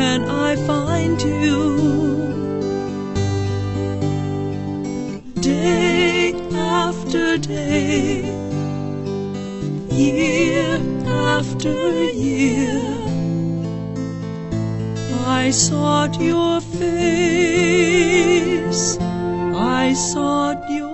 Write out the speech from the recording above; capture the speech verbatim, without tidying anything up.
can I find you? Day after day, year after year, I sought your face, I sought your